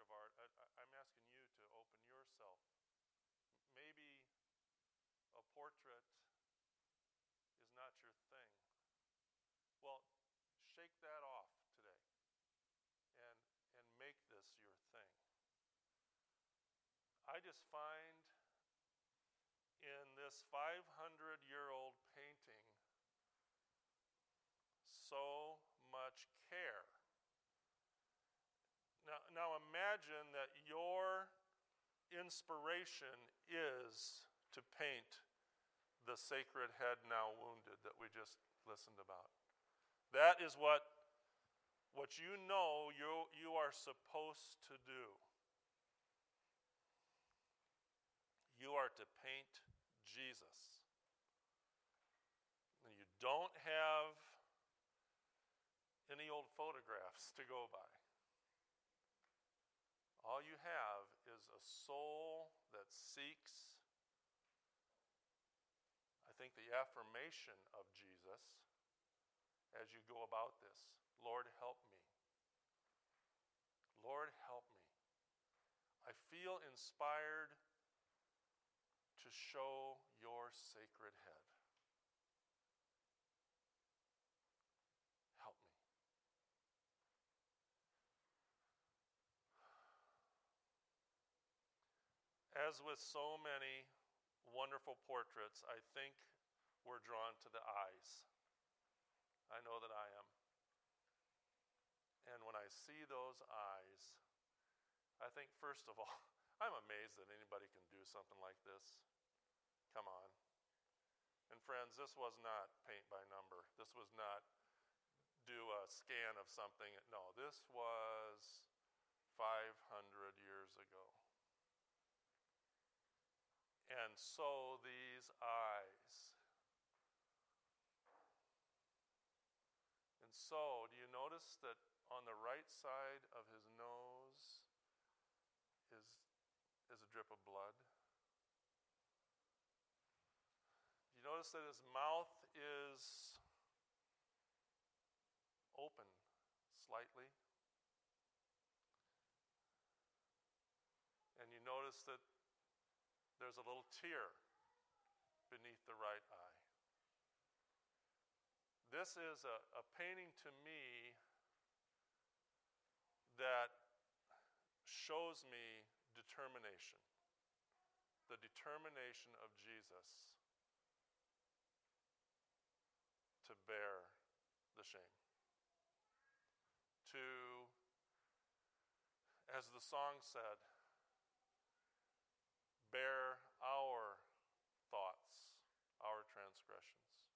of art, I'm asking you to open yourself. Maybe a portrait is not your thing. Well, shake that off today and make this your thing. I just find in this 500-year-old painting so much care. Now imagine that your inspiration is to paint the sacred head now wounded that we just listened about. That is what you know you are supposed to do. You are to paint Jesus. And you don't have any old photographs to go by. All you have is a soul that seeks, I think, the affirmation of Jesus as you go about this. Lord, help me. Lord, help me. I feel inspired to show your sacred head. Help me. As with so many wonderful portraits, I think we're drawn to the eyes. I know that I am. And when I see those eyes, I think, first of all, I'm amazed that anybody can do something like this. Come on. And friends, this was not paint by number. This was not do a scan of something. No, this was 500 years ago. And so these eyes. And so, do you notice that on the right side of his nose is a drip of blood? Do you notice that his mouth is open slightly? And you notice that there's a little tear beneath the right eye. This is a painting to me that shows me determination. The determination of Jesus to bear the shame. To, as the song said, bear our thoughts, our transgressions.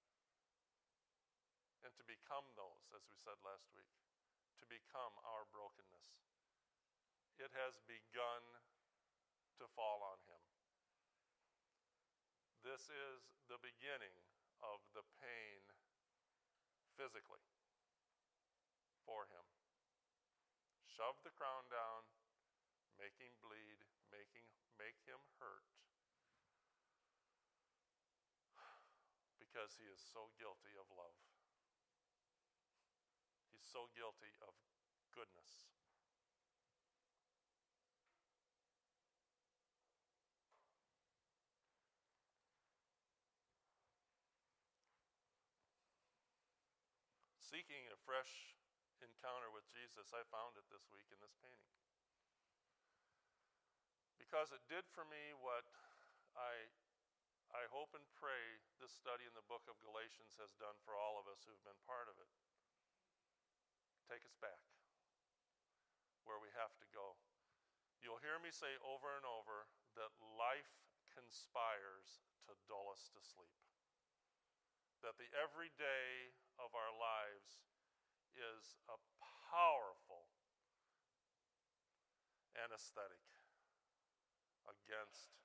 And to become those, as we said last week, to become our brokenness. It has begun to fall on him. This is the beginning of the pain physically for him. Shove the crown down, make him bleed, make him hurt, because he is so guilty of love. He's so guilty of goodness. Seeking a fresh encounter with Jesus, I found it this week in this painting. Because it did for me what I hope and pray this study in the book of Galatians has done for all of us who've been part of it. Take us back where we have to go. You'll hear me say over and over that life conspires to dull us to sleep. That the everyday of our lives is a powerful anesthetic against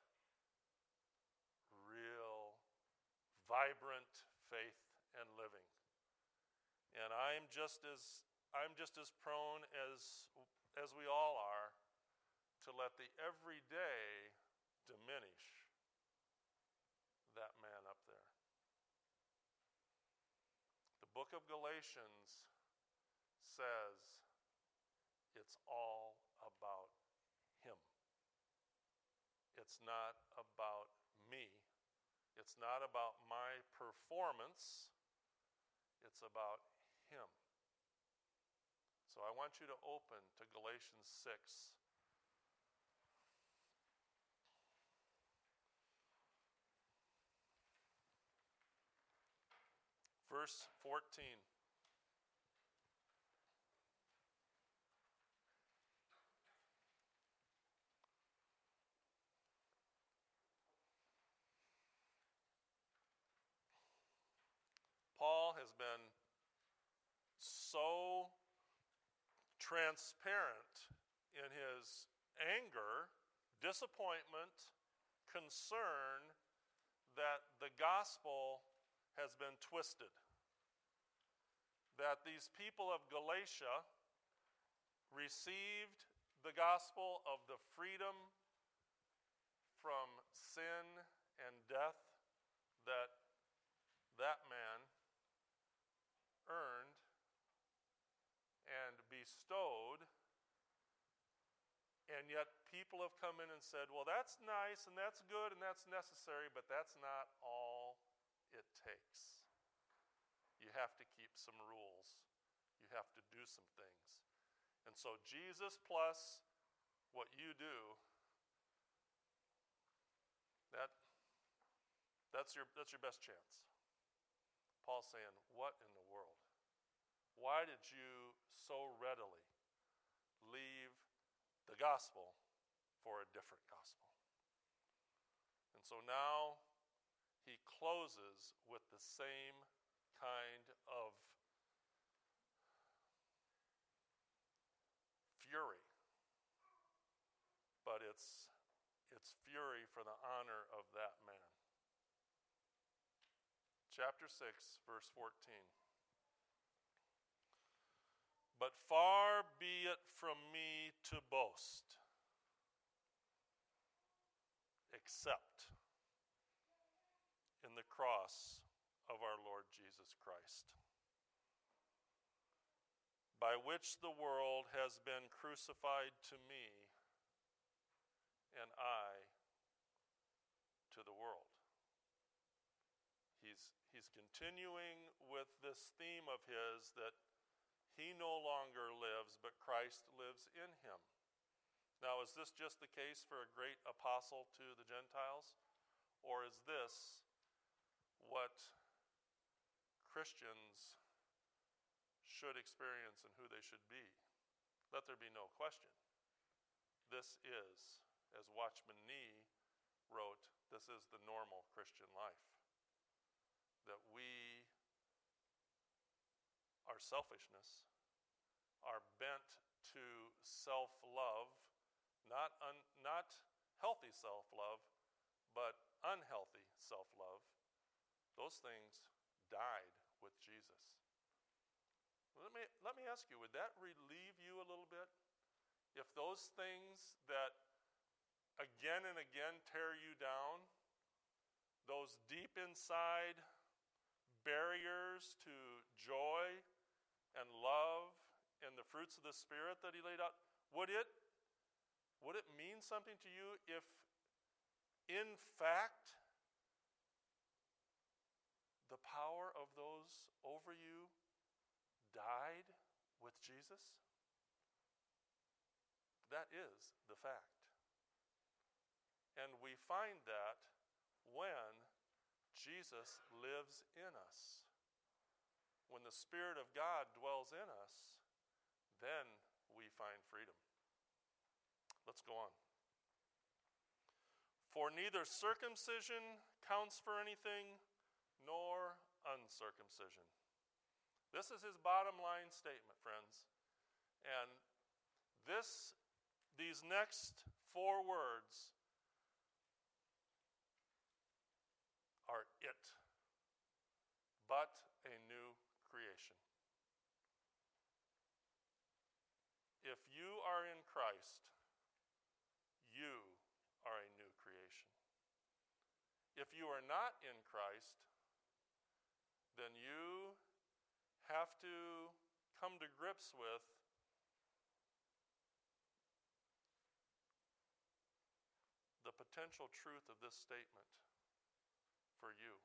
real, vibrant faith and living. And I'm just as prone as we all are to let the everyday diminish that man up there. The book of Galatians says, It's all about Him. It's not about me. It's not about my performance. It's about Him. So I want you to open to Galatians 6. Verse 14. Paul has been so transparent in his anger, disappointment, concern that the gospel has been twisted. That these people of Galatia received the gospel of the freedom from sin and death that man earned and bestowed, and yet people have come in and said, well, that's nice and that's good and that's necessary, but that's not all it takes. You have to keep some rules. You have to do some things. And so Jesus plus what you do, that's your best chance. Paul's saying, what in the world? Why did you so readily leave the gospel for a different gospel? And so now he closes with the same kind of fury, but it's fury for the honor of that man. Chapter 6, verse 14. But far be it from me to boast, except in the cross of our Lord Jesus Christ, by which the world has been crucified to me, and I to the world. He's continuing with this theme of his that he no longer lives, but Christ lives in him. Now, is this just the case for a great apostle to the Gentiles? Or is this what Christians should experience and who they should be? Let there be no question. This is, as Watchman Nee wrote, this is the normal Christian life. That we, our selfishness, are bent to self-love, not healthy self-love, but unhealthy self-love. Those things died with Jesus. Let me ask you, would that relieve you a little bit? If those things that again and again tear you down, those deep inside barriers to joy and love and the fruits of the Spirit that he laid out, would it mean something to you if in fact the power of those over you died with Jesus? That is the fact. And we find that when Jesus lives in us. When the Spirit of God dwells in us, then we find freedom. Let's go on. For neither circumcision counts for anything, nor uncircumcision. This is his bottom line statement, friends. And these next 4 words are it, but a new creation. If you are in Christ, you are a new creation. If you are not in Christ, then you have to come to grips with potential truth of this statement for you,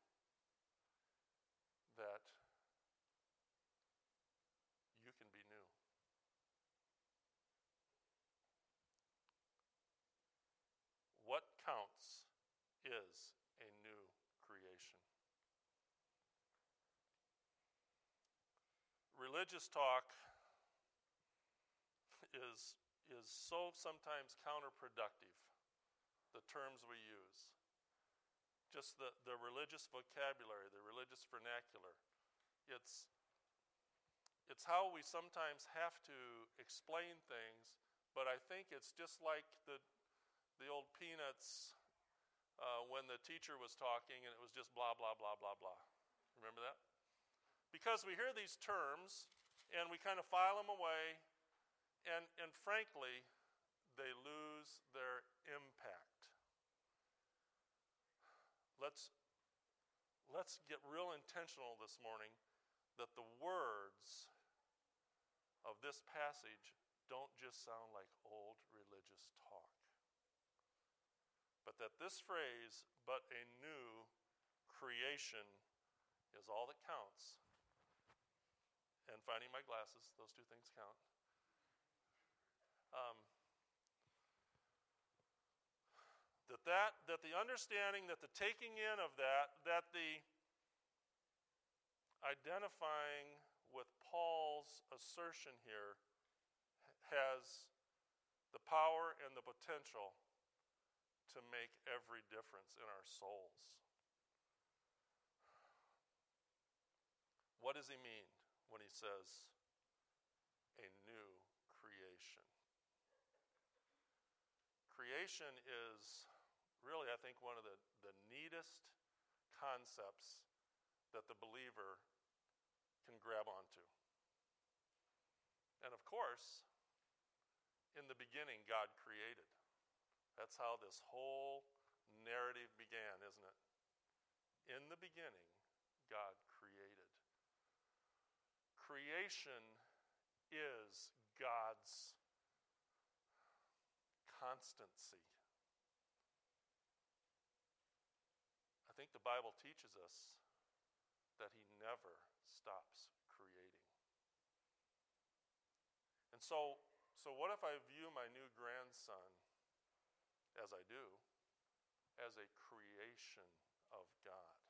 that you can be new. What counts is a new creation. Religious talk is so sometimes counterproductive, the terms we use. Just the religious vocabulary, the religious vernacular. It's how we sometimes have to explain things, but I think it's just like the old Peanuts when the teacher was talking and it was just blah, blah, blah, blah, blah. Remember that? Because we hear these terms and we kind of file them away, and frankly, they lose their impact. Let's get real intentional this morning that the words of this passage don't just sound like old religious talk, but that this phrase, "but a new creation," is all that counts. And finding my glasses, those two things count. That the understanding, that the taking in of that the identifying with Paul's assertion here has the power and the potential to make every difference in our souls. What does he mean when he says a new creation? Creation is really, I think, one of the neatest concepts that the believer can grab onto. And of course, in the beginning, God created. That's how this whole narrative began, isn't it? In the beginning, God created. Creation is God's constancy. I think the Bible teaches us that he never stops creating. And so what if I view my new grandson, as I do, as a creation of God?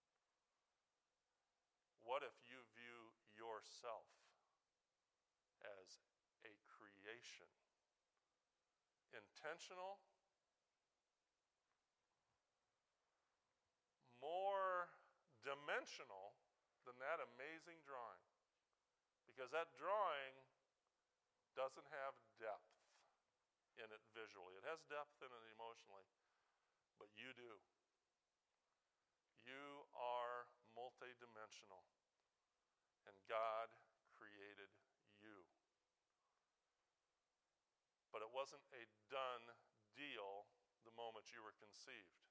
What if you view yourself as a creation? Intentional, more dimensional than that amazing drawing. Because that drawing doesn't have depth in it visually. It has depth in it emotionally, but you do. You are multidimensional, and God created you. But it wasn't a done deal the moment you were conceived.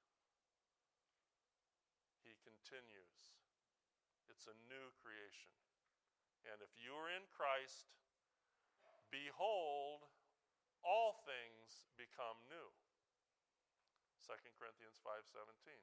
He continues. It's a new creation. And if you are in Christ, behold, all things become new. 2 Corinthians 5:17.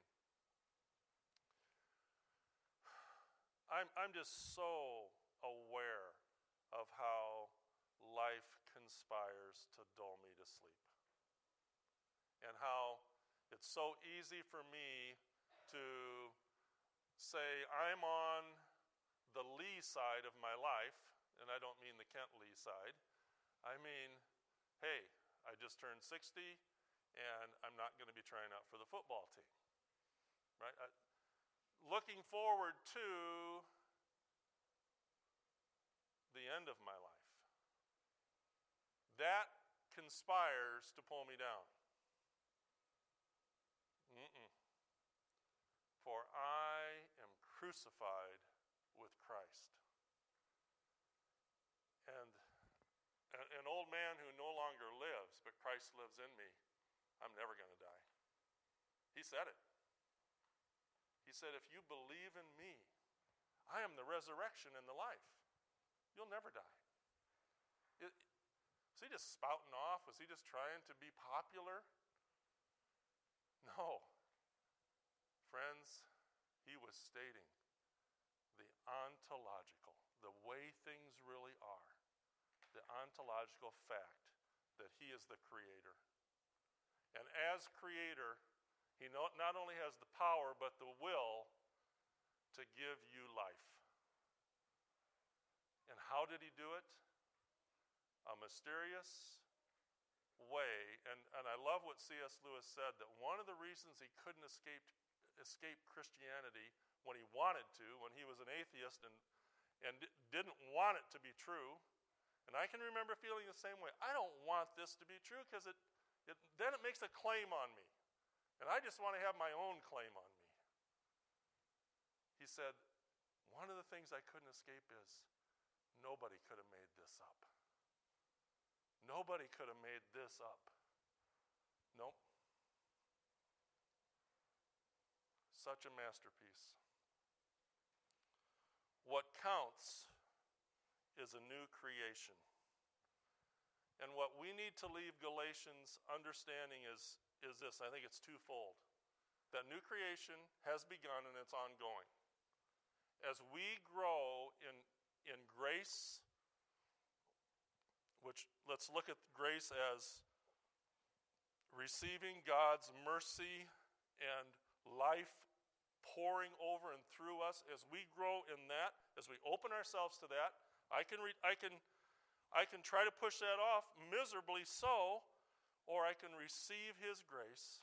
I'm just so aware of how life conspires to dull me to sleep. And how it's so easy for me to say I'm on the Lee side of my life, and I don't mean the Kent Lee side. I mean, hey, I just turned 60, and I'm not going to be trying out for the football team, right? Looking forward to the end of my life. That conspires to pull me down. For I am crucified with Christ. And an old man who no longer lives, but Christ lives in me, I'm never going to die. He said it. He said, if you believe in me, I am the resurrection and the life. You'll never die. Was he just spouting off? Was he just trying to be popular? No. Friends, he was stating the ontological, the way things really are, the ontological fact that he is the creator. And as creator, he not only has the power but the will to give you life. And how did he do it? A mysterious way. And I love what C.S. Lewis said, that one of the reasons he couldn't escape Christianity when he wanted to, when he was an atheist and didn't want it to be true. And I can remember feeling the same way. I don't want this to be true because then it makes a claim on me. And I just want to have my own claim on me. He said, one of the things I couldn't escape is nobody could have made this up. Nobody could have made this up. Nope. Such a masterpiece. What counts is a new creation. And what we need to leave Galatians understanding is this. I think it's twofold. That new creation has begun and it's ongoing. As we grow in grace, which let's look at grace as receiving God's mercy and life pouring over and through us. As we grow in that, as we open ourselves to that, I can try to push that off, miserably so, or I can receive his grace.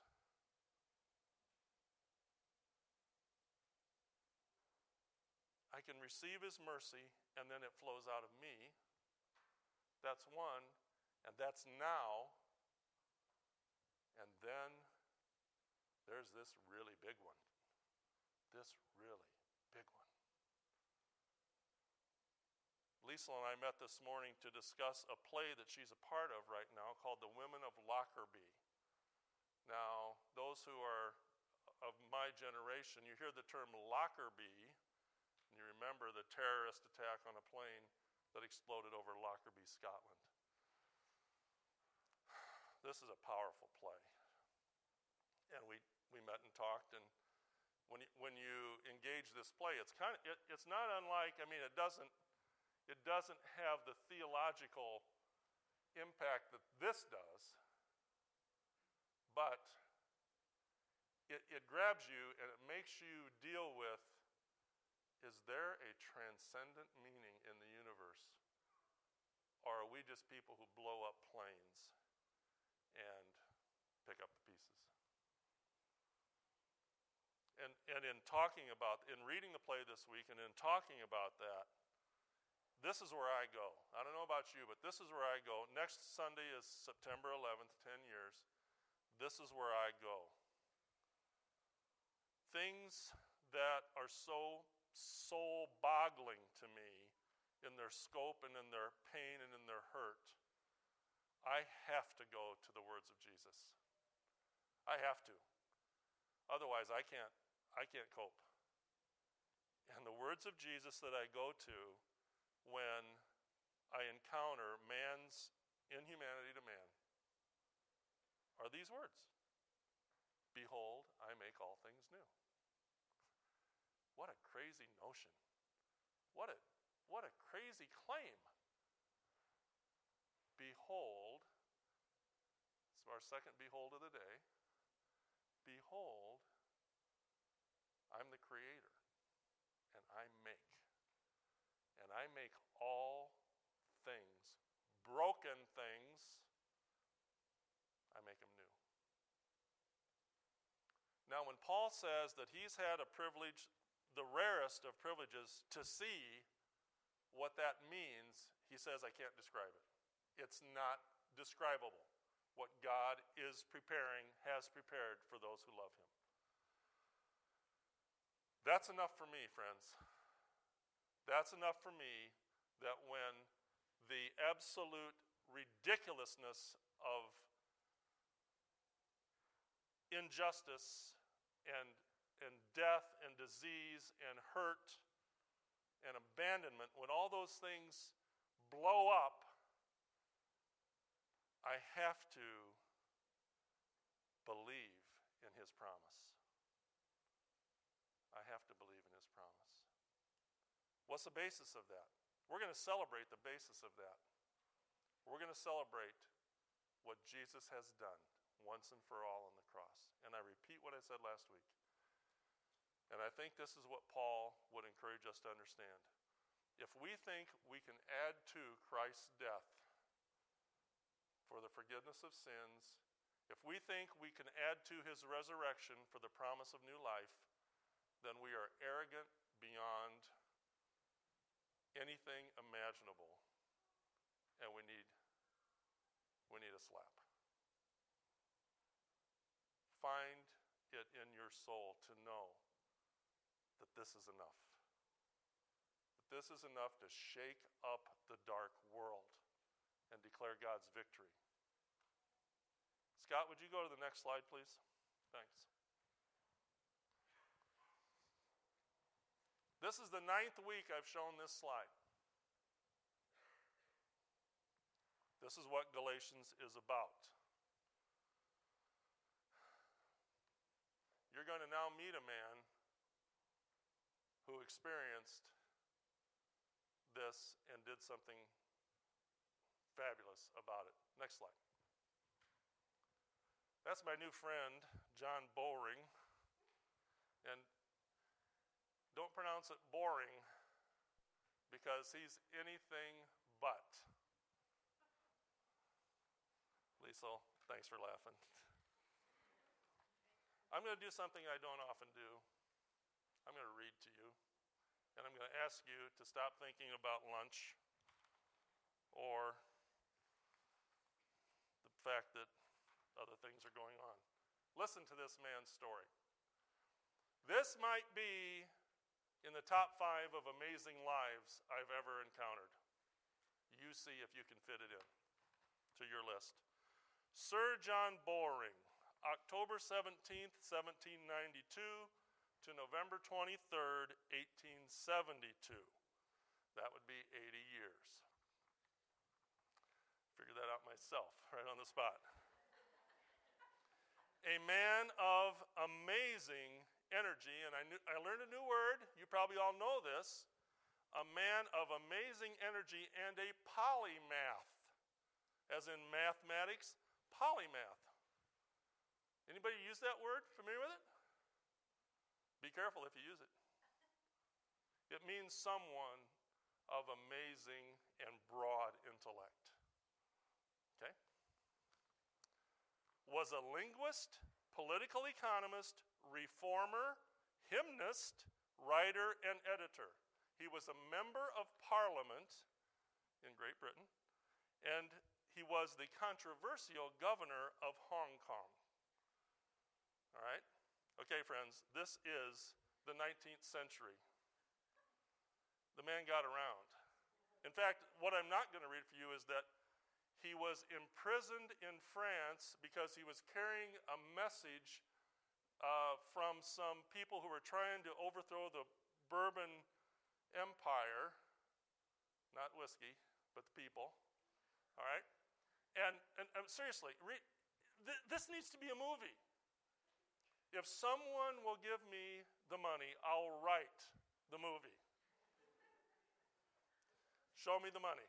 I can receive his mercy, and then it flows out of me. That's one, and that's now. And then there's this really big one. This really big one. Lisa and I met this morning to discuss a play that she's a part of right now called The Women of Lockerbie. Now, those who are of my generation, you hear the term Lockerbie, and you remember the terrorist attack on a plane that exploded over Lockerbie, Scotland. This is a powerful play. And we met and talked, and when you engage this play, it's not unlike, it doesn't have the theological impact that this does, but it grabs you and it makes you deal with, is there a transcendent meaning in the universe? Or are we just people who blow up planes and pick up the pieces? And in reading the play this week and in talking about that, this is where I go. I don't know about you, but this is where I go. Next Sunday is September 11th, 10 years. This is where I go. Things that are so soul-boggling to me in their scope and in their pain and in their hurt, I have to go to the words of Jesus. I have to. Otherwise, I can't cope. And the words of Jesus that I go to when I encounter man's inhumanity to man are these words. Behold, I make all things new. What a crazy notion. What a crazy claim. Behold, it's our second behold of the day. Behold, I'm the creator, and I make. And I make all things, broken things, I make them new. Now, when Paul says that he's had a privilege, the rarest of privileges, to see what that means, he says, I can't describe it. It's not describable what God is preparing, has prepared for those who love him. That's enough for me, friends. That's enough for me that when the absolute ridiculousness of injustice and death and disease and hurt and abandonment, when all those things blow up, I have to believe in his promise. I have to believe in his promise. What's the basis of that? We're going to celebrate the basis of that. We're going to celebrate what Jesus has done once and for all on the cross. And I repeat what I said last week. And I think this is what Paul would encourage us to understand. If we think we can add to Christ's death for the forgiveness of sins, if we think we can add to his resurrection for the promise of new life, then we are arrogant beyond anything imaginable, and we need a slap. Find it in your soul to know that this is enough. That this is enough to shake up the dark world and declare God's victory. Scott, would you go to the next slide, please? Thanks. This is the 9th week I've shown this slide. This is what Galatians is about. You're going to now meet a man who experienced this and did something fabulous about it. Next slide. That's my new friend, John Bowring. And don't pronounce it boring, because he's anything but. Liesel, thanks for laughing. I'm going to do something I don't often do. I'm going to read to you, and I'm going to ask you to stop thinking about lunch or the fact that other things are going on. Listen to this man's story. This might be in the top 5 of amazing lives I've ever encountered. You see if you can fit it in to your list. Sir John Bowring, October 17th, 1792 to November 23rd, 1872. That would be 80 years. Figured that out myself, right on the spot. A man of amazing energy, and I learned a new word. You probably all know this. A man of amazing energy and a polymath, as in mathematics, polymath. Anybody use that word? Familiar with it? Be careful if you use it. It means someone of amazing and broad intellect. Okay? Was a linguist, political economist, reformer, hymnist, writer, and editor. He was a member of Parliament in Great Britain, and he was the controversial governor of Hong Kong. All right? Okay, friends, this is the 19th century. The man got around. In fact, what I'm not going to read for you is that he was imprisoned in France because he was carrying a message from some people who were trying to overthrow the Bourbon Empire, not whiskey, but the people. All right? And seriously, this needs to be a movie. If someone will give me the money, I'll write the movie. Show me the money.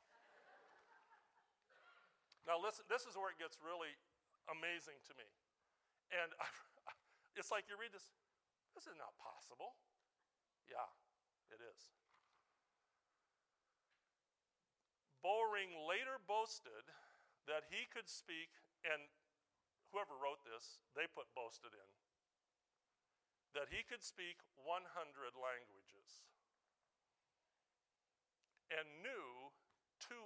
Now listen, this is where it gets really amazing to me. And it's like you read this is not possible. Yeah, it is. Bowring later boasted that he could speak, and whoever wrote this, they put boasted in, that he could speak 100 languages and knew 200.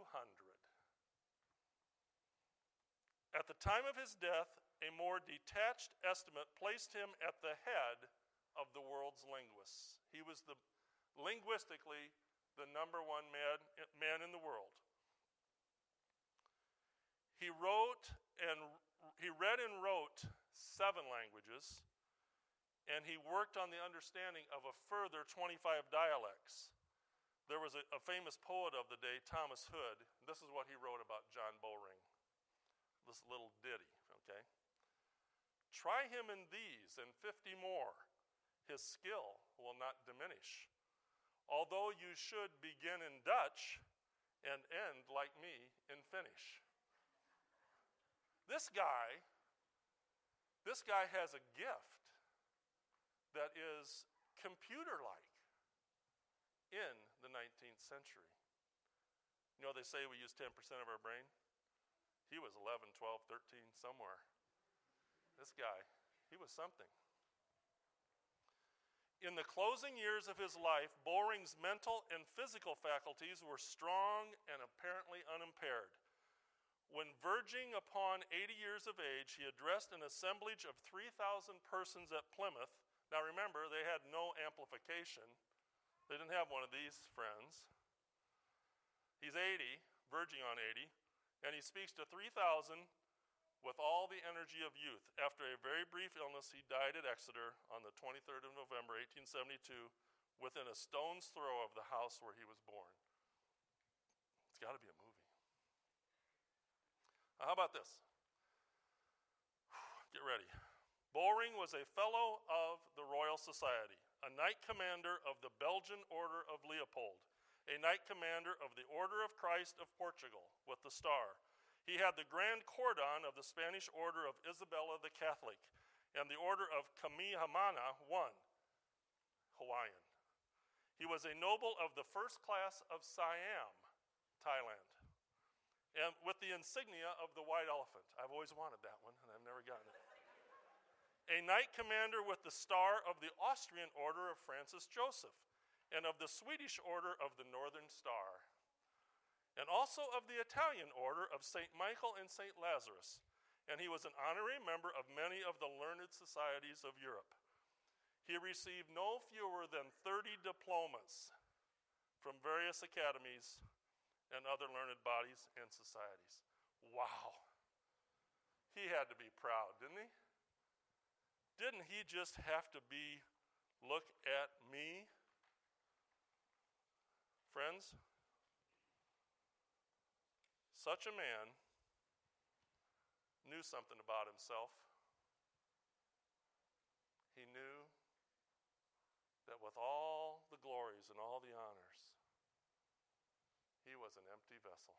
At the time of his death, a more detached estimate placed him at the head of the world's linguists. He was linguistically the number one man in the world. He read and wrote 7 languages, and he worked on the understanding of a further 25 dialects. There was a famous poet of the day, Thomas Hood. This is what he wrote about John Bowring, this little ditty, okay? Try him in these and 50 more. His skill will not diminish. Although you should begin in Dutch and end like me in Finnish. This guy has a gift that is computer-like in the 19th century. You know, they say we use 10% of our brain. He was 11, 12, 13, somewhere. This guy, he was something. In the closing years of his life, Boring's mental and physical faculties were strong and apparently unimpaired. When verging upon 80 years of age, he addressed an assemblage of 3,000 persons at Plymouth. Now remember, they had no amplification. They didn't have one of these friends. He's 80, verging on 80, and he speaks to 3,000 with all the energy of youth. After a very brief illness, he died at Exeter on the 23rd of November, 1872, within a stone's throw of the house where he was born. It's got to be a movie. How about this? Get ready. Boring was a fellow of the Royal Society, a knight commander of the Belgian Order of Leopold, a knight commander of the Order of Christ of Portugal with the star. He had the Grand Cordon of the Spanish Order of Isabella the Catholic and the Order of Kamehameha I, Hawaiian. He was a noble of the first class of Siam, Thailand, and with the insignia of the white elephant. I've always wanted that one, and I've never gotten it. A knight commander with the star of the Austrian Order of Francis Joseph and of the Swedish Order of the Northern Star, and also of the Italian Order of St. Michael and St. Lazarus, and he was an honorary member of many of the learned societies of Europe. He received no fewer than 30 diplomas from various academies and other learned bodies and societies. Wow. He had to be proud, didn't he? Didn't he just have to be, look at me? Friends, such a man knew something about himself. He knew that with all the glories and all the honors, he was an empty vessel.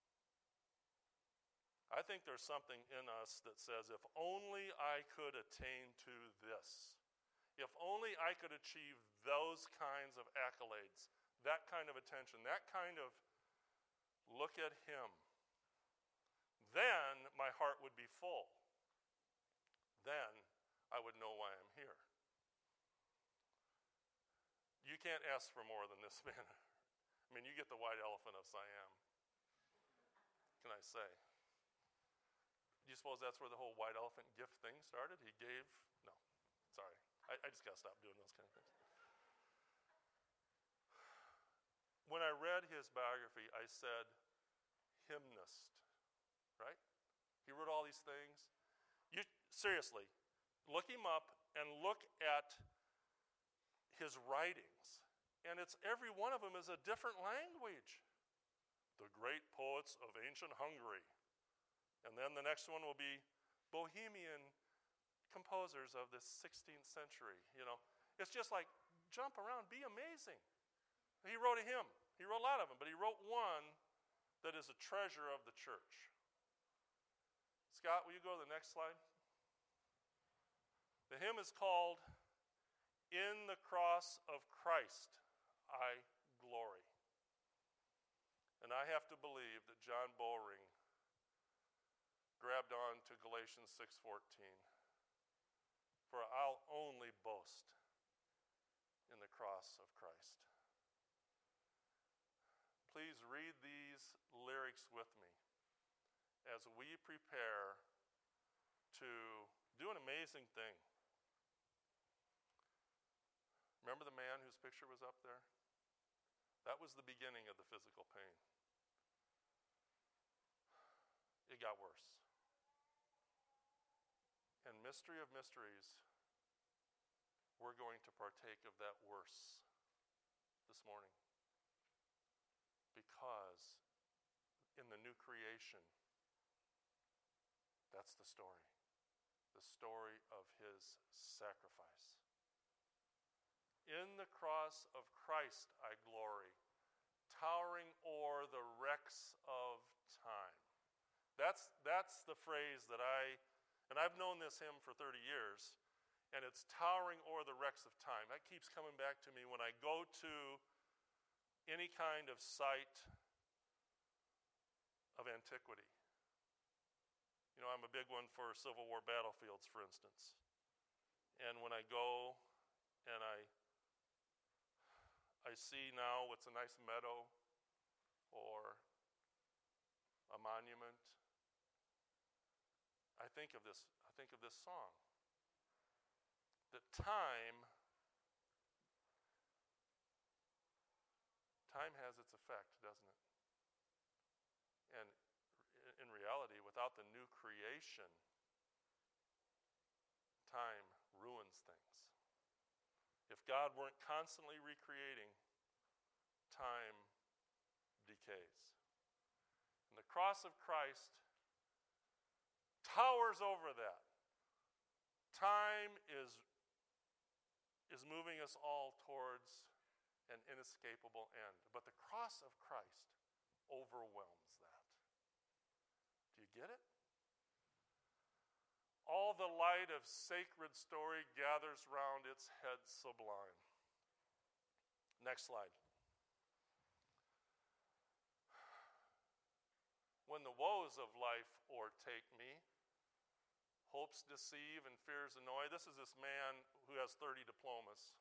I think there's something in us that says, if only I could attain to this, if only I could achieve those kinds of accolades, that kind of attention, that kind of look at him, then my heart would be full. Then I would know why I'm here. You can't ask for more than this man. I mean, you get the white elephant of Siam. What can I say? Do you suppose that's where the whole white elephant gift thing started? He gave? No. Sorry. I just got to stop doing those kind of things. When I read his biography, I said, hymnist, right? He wrote all these things. Seriously, look him up and look at his writings. And it's every one of them is a different language. The great poets of ancient Hungary. And then the next one will be Bohemian composers of the 16th century. You know, it's just like jump around, be amazing. He wrote a hymn. He wrote a lot of them, but he wrote one that is a treasure of the church. Scott, will you go to the next slide? The hymn is called In the Cross of Christ I Glory. And I have to believe that John Boring grabbed on to Galatians 6:14. For I'll only boast in the cross of Christ. Please read these lyrics with me as we prepare to do an amazing thing. Remember the man whose picture was up there? That was the beginning of the physical pain. It got worse. And mystery of mysteries, we're going to partake of that worse this morning. Because in the new creation, that's the story. the story of his sacrifice. In the cross of Christ I glory, towering o'er the wrecks of time. That's the phrase that I've known this hymn for 30 years, and it's towering o'er the wrecks of time. That keeps coming back to me when I go to any kind of site of antiquity. You know, I'm a big one for Civil War battlefields, for instance. And when I go and I see now what's a nice meadow or a monument, I think of this song. That time has its effect, doesn't it? And in reality, without the new creation, time ruins things. If God weren't constantly recreating, time decays. And the cross of Christ towers over that. Time is moving us all towards an inescapable end. But the cross of Christ overwhelms that. Do you get it? All the light of sacred story gathers round its head sublime. Next slide. When the woes of life o'ertake me, hopes deceive and fears annoy. This is this man who has 30 diplomas.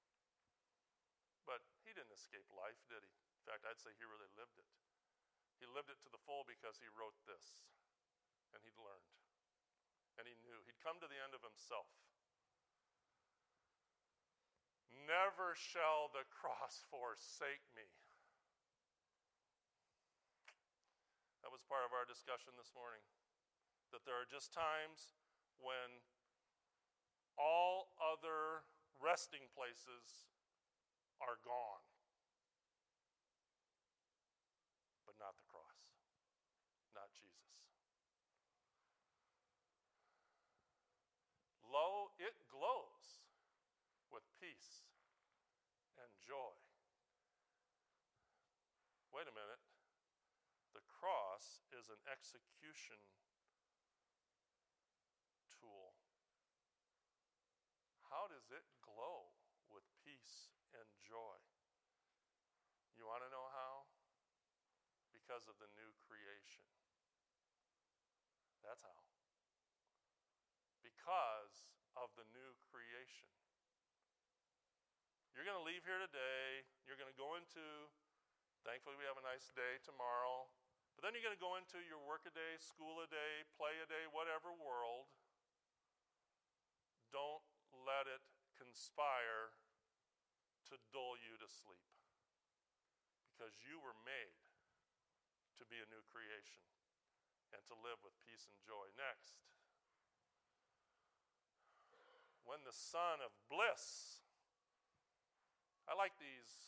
But he didn't escape life, did he? In fact, I'd say he really lived it. He lived it to the full because he wrote this. And he'd learned. And he knew. He'd come to the end of himself. Never shall the cross forsake me. That was part of our discussion this morning. That there are just times when all other resting places are gone. But not the cross. Not Jesus. Lo, it glows with peace and joy. Wait a minute. The cross is an execution tool. How does it glow with peace and joy? You want to know how? Because of the new creation. That's how. Because of the new creation. You're going to leave here today. You're going to go into, thankfully we have a nice day tomorrow, but then you're going to go into your work-a-day, school-a-day, play-a-day, whatever world. Don't let it conspire to dull you to sleep. Because you were made to be a new creation and to live with peace and joy. Next. When the Son of Bliss. I like these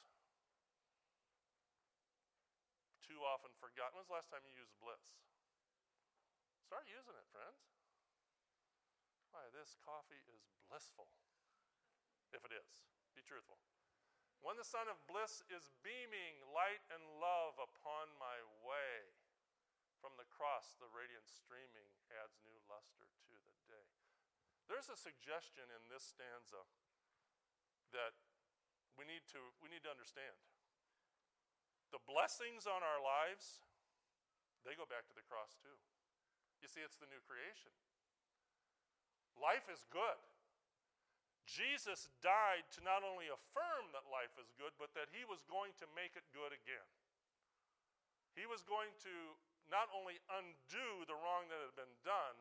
too often forgotten. When's the last time you used bliss? Start using it, friends. Why, this coffee is blissful. If it is, be truthful. When the Son of Bliss is beaming light and love upon my way, from the cross the radiance streaming adds new luster to the day. There's a suggestion in this stanza that we need to understand. The blessings on our lives, they go back to the cross too. You see, it's the new creation. Life is good. Jesus died to not only affirm that life is good, but that he was going to make it good again. He was going to not only undo the wrong that had been done,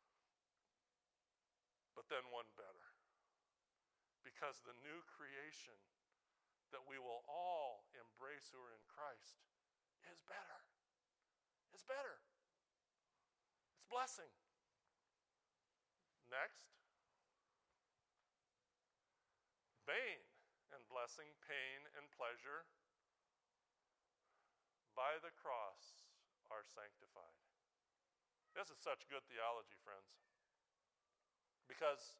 but then one better. Because the new creation that we will all embrace who are in Christ is better. It's better. It's blessing. Next. Bane and blessing, pain and pleasure, by the cross are sanctified. This is such good theology, friends. Because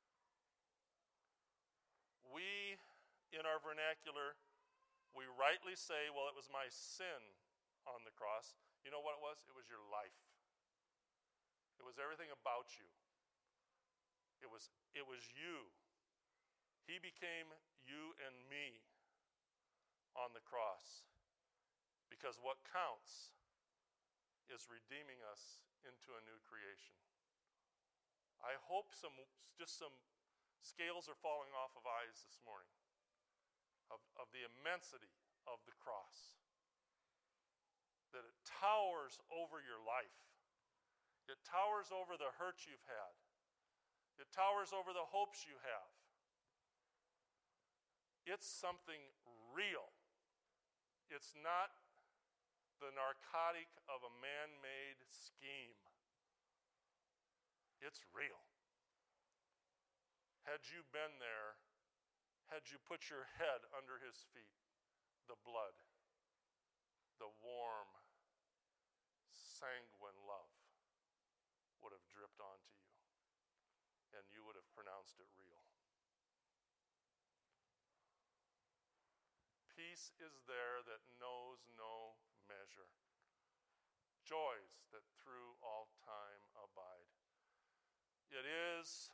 we, in our vernacular, we rightly say, well, it was my sin on the cross. You know what it was? It was your life. It was everything about you. It was you. He became you and me on the cross. Because what counts is redeeming us into a new creation. I hope some scales are falling off of eyes this morning of the immensity of the cross. That it towers over your life. It towers over the hurt you've had. It towers over the hopes you have. It's something real. It's not the narcotic of a man-made scheme. It's real. Had you been there, had you put your head under his feet, the blood, the warm, sanguine love would have dripped onto you, and you would have pronounced it real. Peace is there that knows no measure. Joys that through all time abide. It is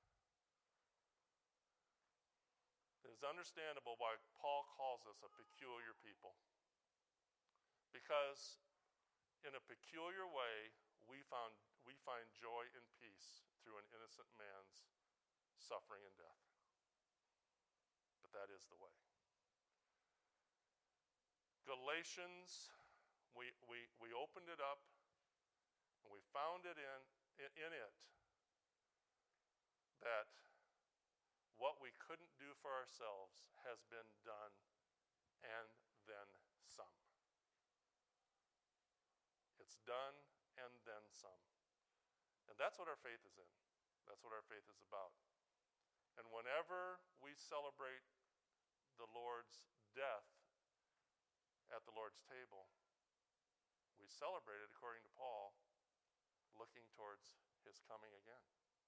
understandable why Paul calls us a peculiar people. Because in a peculiar way, we find joy and peace through an innocent man's suffering and death. But that is the way. Galatians, we opened it up and we found it in it that what we couldn't do for ourselves has been done and then some. It's done and then some. And that's what our faith is in. That's what our faith is about. And whenever we celebrate the Lord's death at the Lord's table, we celebrate it, according to Paul, looking towards his coming again.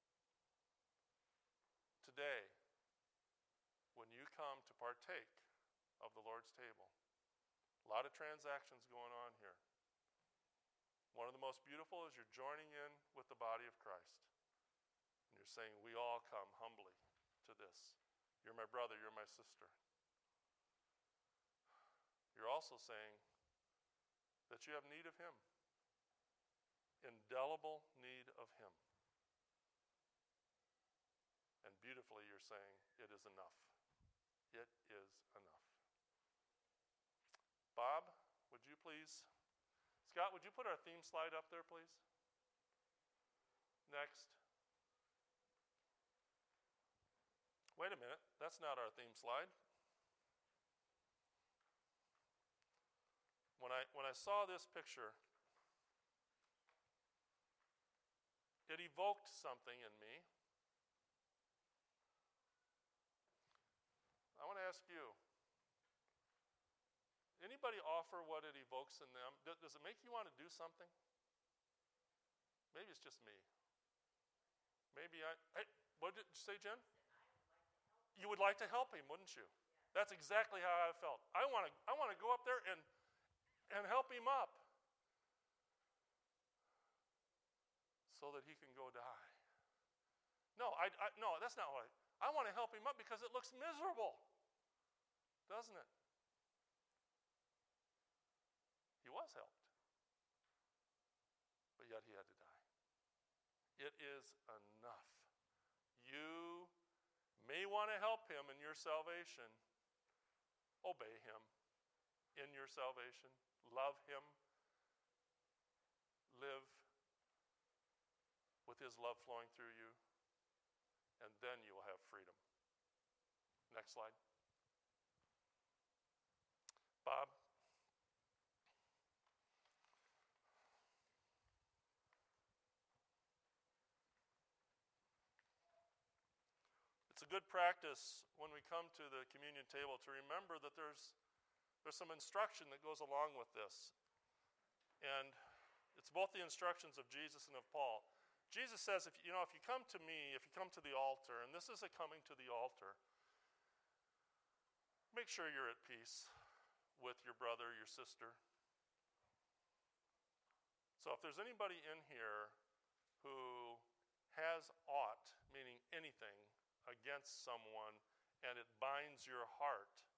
Today, when you come to partake of the Lord's table, a lot of transactions going on here. One of the most beautiful is you're joining in with the body of Christ. And you're saying, we all come humbly to this. You're my brother, you're my sister. You're also saying that you have need of him. Indelible need of him. And beautifully you're saying, it is enough. It is enough. Bob, would you please? Scott, would you put our theme slide up there, please? Next. Wait a minute, that's not our theme slide. When I saw this picture, it evoked something in me. I want to ask you, anybody offer what it evokes in them? Does it make you want to do something? Maybe it's just me. Maybe what did you say, Jen? You would like to help him, wouldn't you? That's exactly how I felt. I want to go up there and help him up so that he can go die. No, no, that's not what I want to help him up because it looks miserable, doesn't it? He was helped, but yet he had to die. It is enough. You may want to help him in your salvation. Obey him in your salvation. Love him. Live with his love flowing through you. And then you will have freedom. Next slide. Bob. It's a good practice when we come to the communion table to remember that there's some instruction that goes along with this. And it's both the instructions of Jesus and of Paul. Jesus says, if you come to me, if you come to the altar, and this is a coming to the altar, make sure you're at peace with your brother, your sister. So if there's anybody in here who has aught, meaning anything, against someone, and it binds your heart,